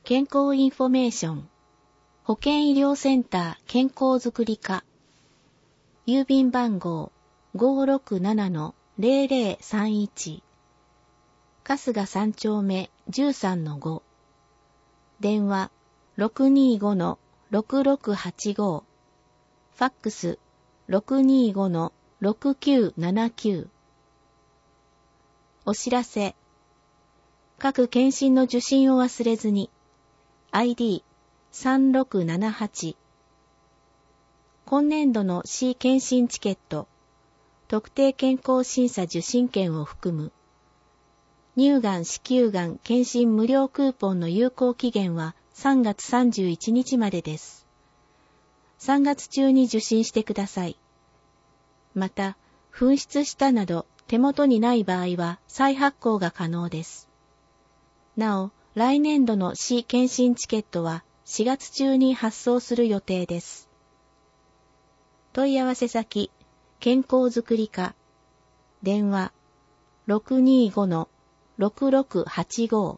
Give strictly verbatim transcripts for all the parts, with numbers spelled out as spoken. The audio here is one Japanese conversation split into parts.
健康インフォメーション保健医療センター健康づくり課郵便番号 ごーろくななのゼロゼロさんいち 春日三丁目 じゅうさんのご 電話 ろくにーごのろくろくはちご ファックス ろくにーごのろくきゅうななきゅう お知らせ各検診の受診を忘れずに アイディーさんろくななはち 今年度の市検診チケット特定健康審査受診券を含む乳がん子宮がん検診無料クーポンの有効期限はさんがつさんじゅういちにちまでです。さんがつ中に受診してください。また、紛失したなど手元にない場合は再発行が可能です。なお、来年度の市検診チケットはしがつ中に発送する予定です。問い合わせ先、健康づくり課、電話 ろくにーごのろくろくはちご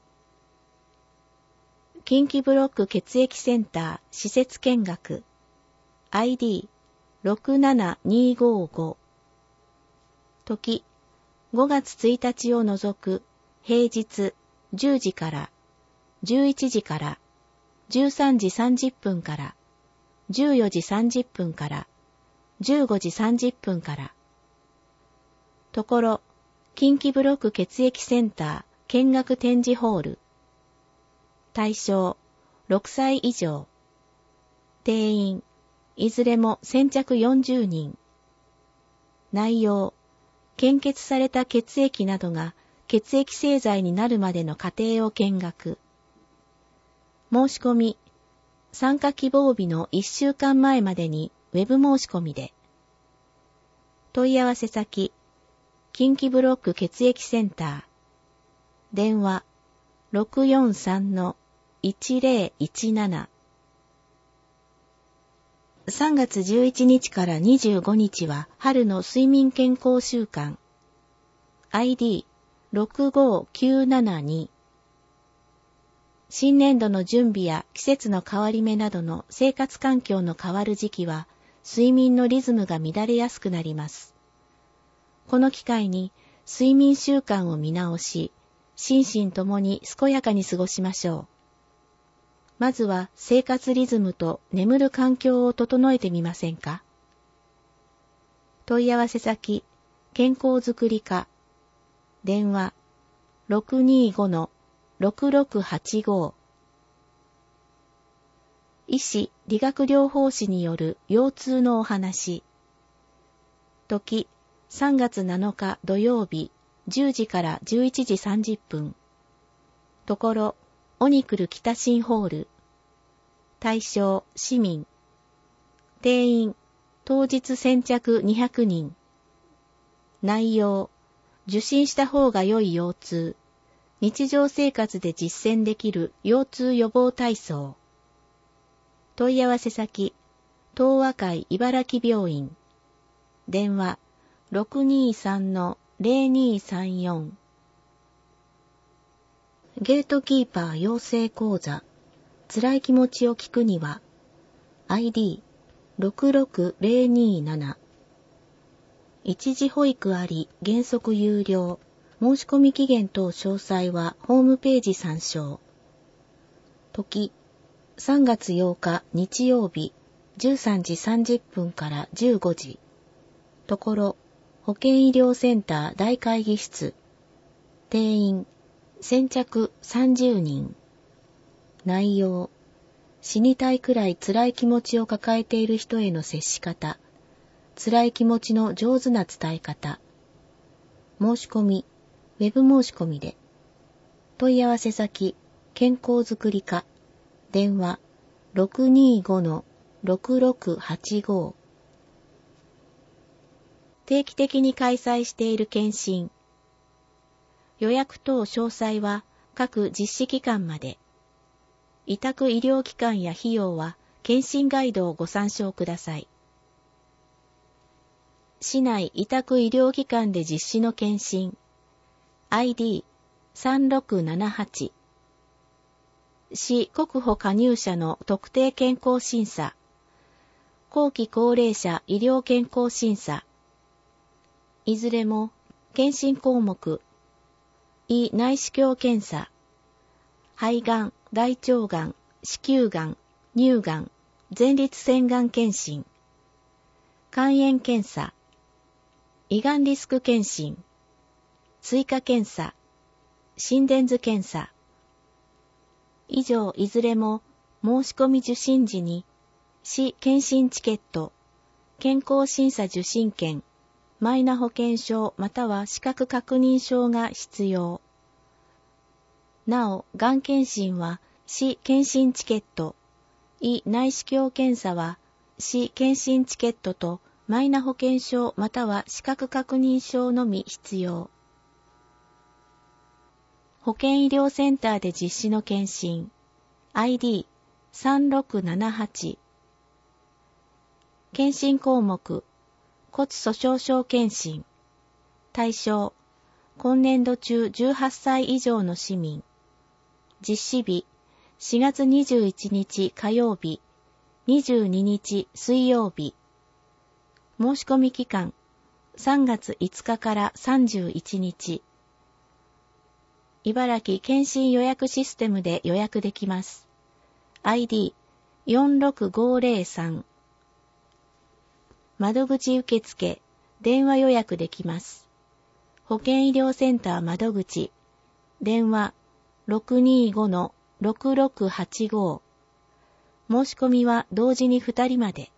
近畿ブロック血液センター施設見学 アイディーろくななにーごーご 時ごがつついたちを除く平日じゅうじからじゅういちじからじゅうさんじさんじゅっぷんからじゅうよじさんじゅっぷんからじゅうごじさんじゅっぷんからところ近畿ブロック血液センター見学展示ホール対象ろくさい以上定員いずれも先着よんじゅうにん内容献血された血液などが血液製剤になるまでの過程を見学申し込み参加希望日のいっしゅうかんまえまでにウェブ申し込みで問い合わせ先近畿ブロック血液センター電話 ろくよんさんのいちゼロいちなな さんがつじゅういちにちからにじゅうごにちは春の睡眠健康週間 アイディーろくごきゅうななに 新年度の準備や季節の変わり目などの生活環境の変わる時期は睡眠のリズムが乱れやすくなります。この機会に睡眠習慣を見直し、心身ともに健やかに過ごしましょう。まずは生活リズムと眠る環境を整えてみませんか？問い合わせ先、健康づくり課、電話 ろくにーごのろくろくはちご 医師・理学療法士による腰痛のお話時さんがつなのか土曜日じゅうじからじゅういちじさんじゅっぷんところオニクル北新ホール対象市民定員当日先着にひゃくにん内容受診した方が良い腰痛日常生活で実践できる腰痛予防体操問い合わせ先東和会茨城病院電話ろくにーさんのゼロにーさんよんゲートキーパー養成講座辛い気持ちを聞くには アイディーろくろくゼロにーなな 一時保育あり原則有料申し込み期限等詳細はホームページ参照時さんがつようか日曜日じゅうさんじさんじゅっぷんからじゅうごじところ保健医療センター大会議室定員先着さんじゅうにん内容死にたいくらい辛い気持ちを抱えている人への接し方辛い気持ちの上手な伝え方申し込みウェブ申し込みで問い合わせ先健康づくり課電話 ろくにーごのろくろくはちご 定期的に開催している検診予約等詳細は各実施機関まで委託医療機関や費用は検診ガイドをご参照ください市内委託医療機関で実施の検診 アイディーさんろくななはち市国保加入者の特定健康審査、後期高齢者医療健康審査、いずれも検診項目、胃内視鏡検査、肺がん、大腸がん、子宮がん、乳がん、前立腺がん検診、肝炎検査、胃がんリスク検診、追加検査、心電図検査。以上いずれも申し込み受診時に、市検診チケット、健康審査受診券、マイナ保険証または資格確認証が必要。なお、がん検診は市検診チケット、胃内視鏡検査は市検診チケットとマイナ保険証または資格確認証のみ必要。保健医療センターで実施の検診 アイディーさんろくななはち 検診項目骨粗鬆症検診対象今年度中じゅうはっさい以上の市民実施日しがつにじゅういちにち火曜日にじゅうににち水曜日申し込み期間さんがついつかからさんじゅういちにち茨城検診予約システムで予約できます。アイディーよんろくごぜろさん 窓口受付、電話予約できます。保健医療センター窓口、電話 ろくにごのろくろくはちご 申し込みは同時にふたりまで。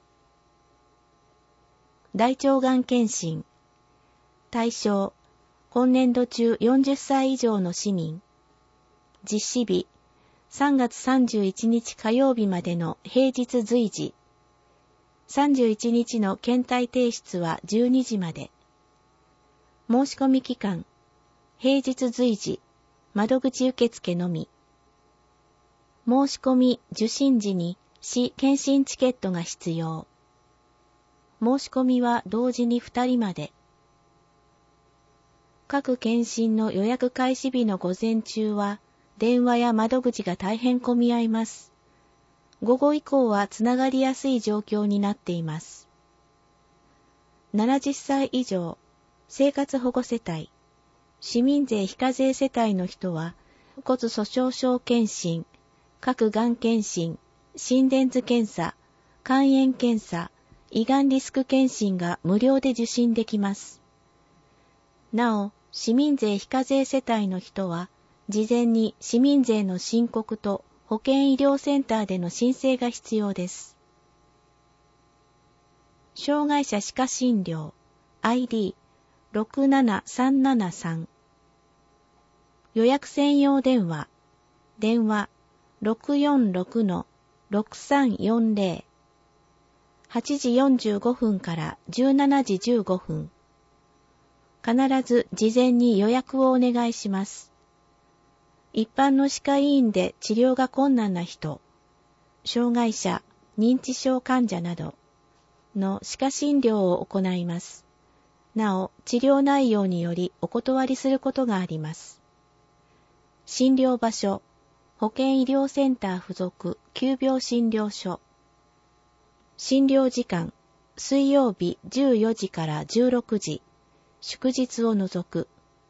大腸がん検診、対象今年度中よんじゅっさい以上の市民。実施日、さんがつさんじゅういちにち火曜日までの平日随時。さんじゅういちにちの検体提出はじゅうにじまで。申し込み期間、平日随時、窓口受付のみ。申し込み、受診時に市検診チケットが必要。申し込みは同時にふたりまで。各検診の予約開始日の午前中は、電話や窓口が大変混み合います。午後以降はつながりやすい状況になっています。ななじゅっさい以上、生活保護世帯、市民税非課税世帯の人は、骨粗鬆症検診、各がん検診、心電図検査、肝炎検査、胃がんリスク検診が無料で受診できます。なお、市民税非課税世帯の人は、事前に市民税の申告と保健医療センターでの申請が必要です。障害者歯科診療 アイディーろくななさんななさん 予約専用電話電話 ろくよんろくのろくさんよんぜろ はちじよんじゅうごふんからじゅうしちじじゅうごふん必ず事前に予約をお願いします。一般の歯科医院で治療が困難な人、障害者、認知症患者などの歯科診療を行います。なお、治療内容によりお断りすることがあります。診療場所、保健医療センター附属急病診療所。診療時間、水曜日じゅうよじからじゅうろくじ。祝日を除く。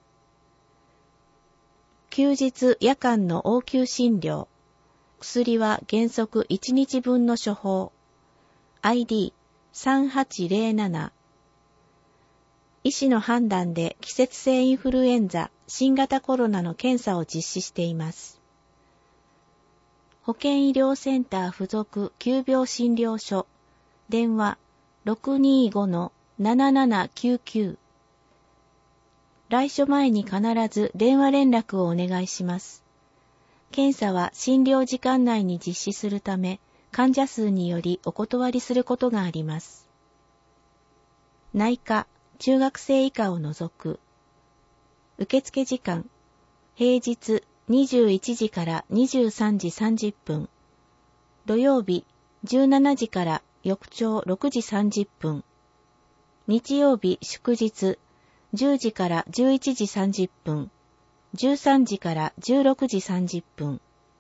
休日夜間の応急診療。薬は原則いちにちぶんの処方。アイディーさんはちぜろなな。医師の判断で季節性インフルエンザ、新型コロナの検査を実施しています。保健医療センター附属急病診療所。電話 ろくにごのななななきゅうきゅう。来所前に必ず電話連絡をお願いします。検査は診療時間内に実施するため、患者数によりお断りすることがあります。内科、中学生以下を除く。受付時間、平日にじゅういちじからにじゅうさんじさんじゅっぷん。土曜日じゅうしちじから翌朝ろくじさんじゅっぷん。日曜日祝日、じゅうじからじゅういちじさんじゅっぷん、じゅうさんじからじゅうろくじさんじゅっぷん。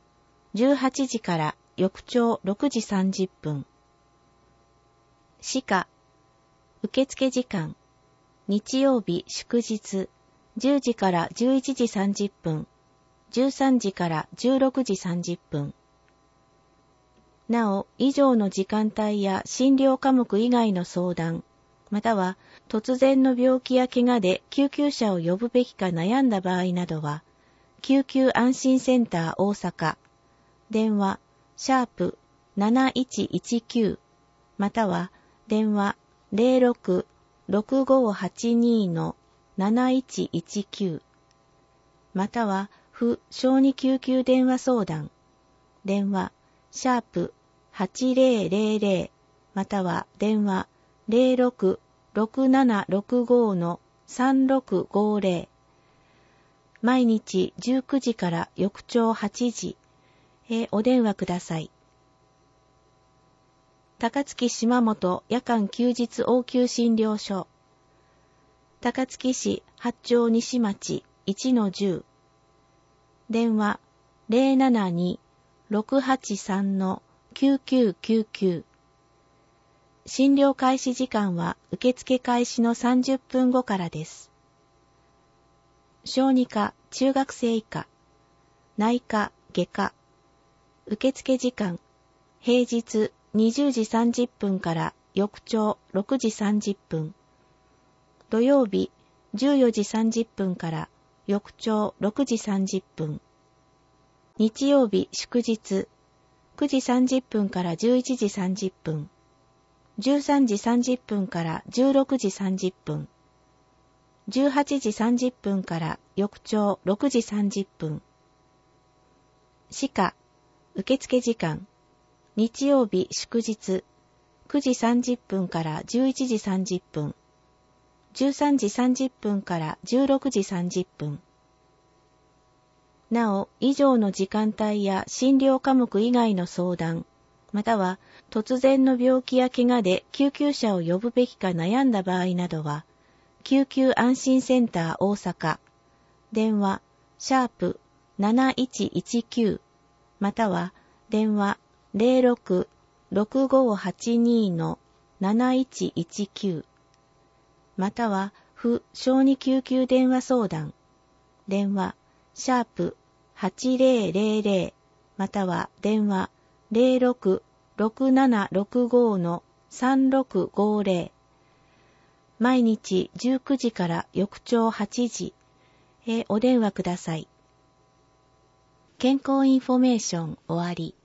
じゅうはちじから翌朝ろくじさんじゅっぷん。歯科、受付時間、日曜日祝日、じゅうじからじゅういちじさんじゅっぷん、じゅうさんじからじゅうろくじさんじゅっぷん。なお、以上の時間帯や診療科目以外の相談、または突然の病気や怪我で救急車を呼ぶべきか悩んだ場合などは、救急安心センター大阪、電話、シャープなないちいちきゅう、または電話 ゼロろく ろくごはちに なないちいちきゅう、または府小児救急電話相談、電話、シャープはちぜろぜろぜろ、または電話 ゼロろく ろくななろくご さんろくごぜろ、毎日じゅうくじから翌朝はちじへお電話ください。高槻島本夜間休日応急診療所、高槻市八丁西町 いちのじゅう、電話 ゼロななに ろくはちさん きゅうきゅうきゅうきゅう、診療開始時間は受付開始のさんじゅっぷんごからです。小児科、中学生以下、内科、外科、受付時間、平日にじゅうじさんじゅっぷんから翌朝ろくじさんじゅっぷん、土曜日じゅうよじさんじゅっぷんから翌朝ろくじさんじゅっぷん、日曜日祝日くじさんじゅっぷんからじゅういちじさんじゅっぷん、じゅうさんじさんじゅっぷんからじゅうろくじさんじゅっぷん、じゅうはちじさんじゅっぷんから翌朝ろくじさんじゅっぷん。歯科、受付時間、日曜日祝日くじさんじゅっぷんからじゅういちじさんじゅっぷん、じゅうさんじさんじゅっぷんからじゅうろくじさんじゅっぷん。なお、以上の時間帯や診療科目以外の相談、または突然の病気や怪我で救急車を呼ぶべきか悩んだ場合などは、救急安心センター大阪、電話、シャープなないちいちきゅう、または電話 ゼロろく ろくごはちに なないちいちきゅう、または府小児救急電話相談、電話、シャープはちぜろぜろぜろ、または電話 ゼロろく ろくななろくご さんろくごぜろ、毎日じゅうくじから翌朝はちじへお電話ください。健康インフォメーション終わり。